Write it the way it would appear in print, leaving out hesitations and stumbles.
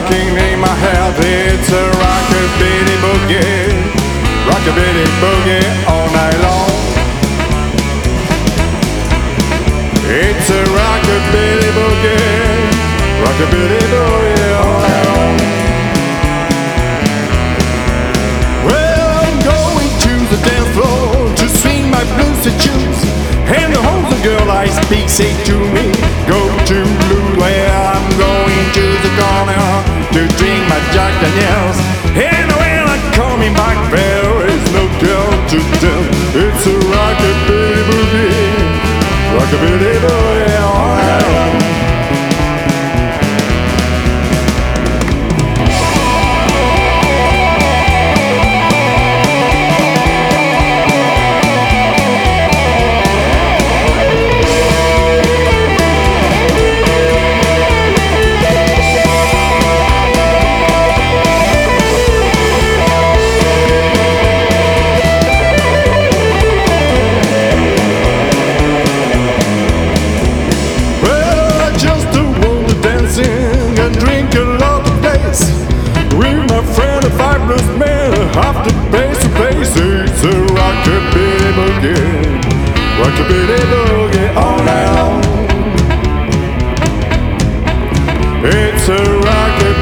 rocking in my head. It's a rockabilly boogie, rockabilly boogie all night long. It's a rockabilly boogie, rockabilly boogie all night long. Well, I'm going to the dance floor to swing my blues and tunes, and the whole girl I speak say to me, go to blue. Well, I'm going to the corner to drink my Jack Daniels, and when I'm coming back there is no girl to tell. It's a rockabilly boogie, rockabilly boogie all night long. And drink a lot of days with my friend, a fabulous man, half the place to place. It's a rockabilly boogie, rockabilly boogie all night long. It's a rockabilly